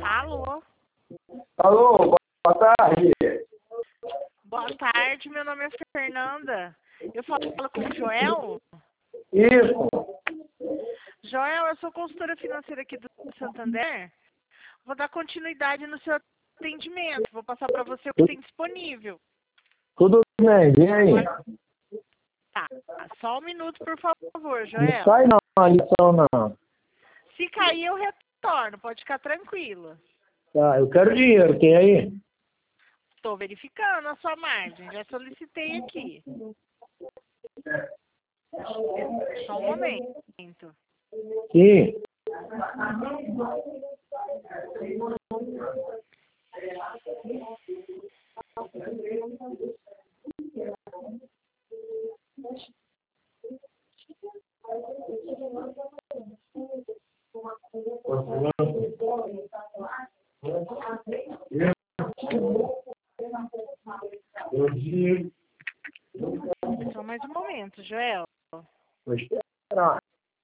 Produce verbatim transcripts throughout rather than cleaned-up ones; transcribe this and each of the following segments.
Alô? Alô, boa tarde. Boa tarde, meu nome é Fernanda. Eu falo com o Joel? Isso. Joel, eu sou consultora financeira aqui do Santander. Vou dar continuidade no seu atendimento. Vou passar para você o que tem disponível. Tudo bem, vem aí. Tá, só um minuto, por favor, Não Joel. sai não, a lição não. Se cair, eu retorno, pode ficar tranquilo. Tá, eu quero dinheiro, tem aí? Estou verificando a sua margem, já solicitei aqui. Só um momento. Sim. Só mais um momento, Joel. Vou esperar.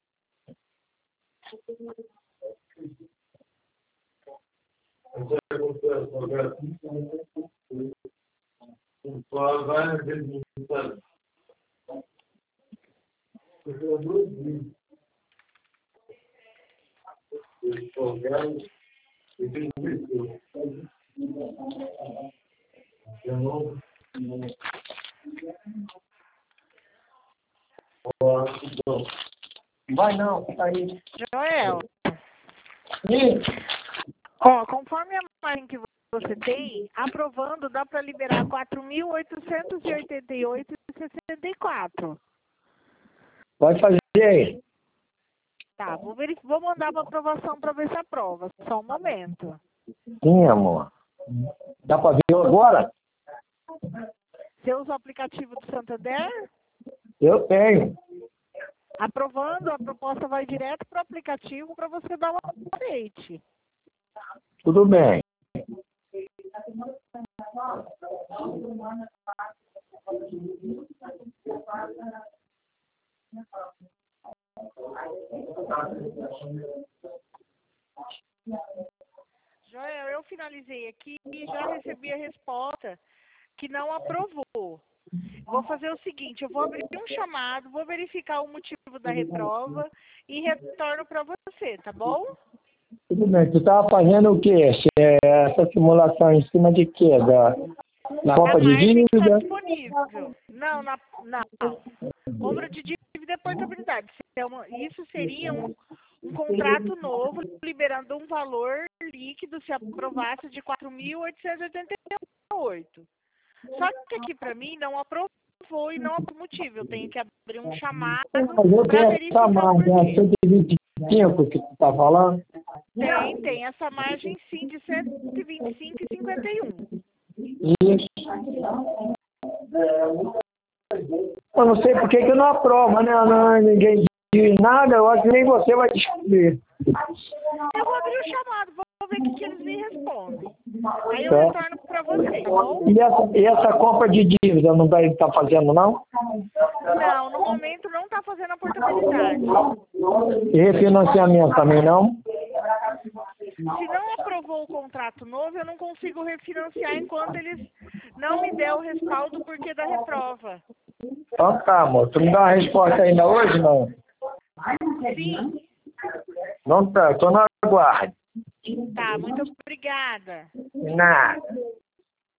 Vai não, tá aí. Joel, Sim. ó, conforme a margem que você tem, aprovando, dá para liberar quatro mil oitocentos e oitenta e oito reais e sessenta e quatro. Pode fazer aí. Tá, vou, verif vou mandar para aprovação para ver se aprova. Só um momento. Sim, amor. Dá pra ver agora? Você usa o aplicativo do Santander? Eu tenho. Aprovando, a proposta vai direto para o aplicativo para você dar um update. Tudo bem. Joel, eu finalizei aqui e já recebi a resposta que não aprovou. Vou fazer o seguinte, eu vou abrir um chamado, vou verificar o motivo da reprova e retorno para você, tá bom? Tudo bem. Tu tava fazendo o quê? É, essa simulação em cima de quê? Da, na Copa A de margem que está Dívida? disponível. Não, na, não. Compra de dívida e portabilidade. Isso seria um, um contrato novo, liberando um valor líquido, se aprovasse, de quatro mil oitocentos e oitenta e oito. Só que aqui para mim não aprovou e não há motivo. Eu tenho que abrir um chamado Mas eu para tenho essa verificar o margem, a porquê. cento e vinte e cinco que tu tá falando? Tem, tem essa margem sim de cento e vinte e cinco e cinquenta e um. Isso. Eu não sei por que que não aprova, né? Não, ninguém diz nada, eu acho que nem você vai descobrir. Eu vou abrir o chamado, vou ver o que, que eles me respondem. Aí eu Tá. retorno para você, tá bom? E essa, e essa compra de dívida não vai estar fazendo, não? Não, no momento não está fazendo a portabilidade. E refinanciamento também não? Se não aprovou o contrato novo, eu não consigo refinanciar enquanto eles não me der o respaldo do porquê da reprova. Então tá, amor. Tu me dá uma resposta ainda hoje, não? Sim. Não tá, tô na guarda. Tá, muito obrigada. Nada.